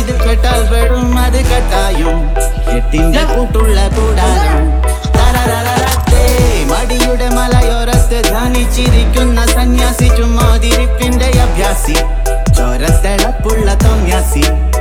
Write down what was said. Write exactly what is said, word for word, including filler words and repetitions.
ഇത് കേട്ടാൽ പെടും അത് കെട്ടായും എട്ടിന്റെ കൂട്ടുള്ള കൂടാരം മടിയുടെ മലയോരത്ത് ധ്യാനിച്ചിരിക്കുന്ന സന്യാസി ചുമ്മാതിരിപ്പിന്റെ അഭ്യാസി ചോരത്തിളപ്പുള്ള തോന്യാസി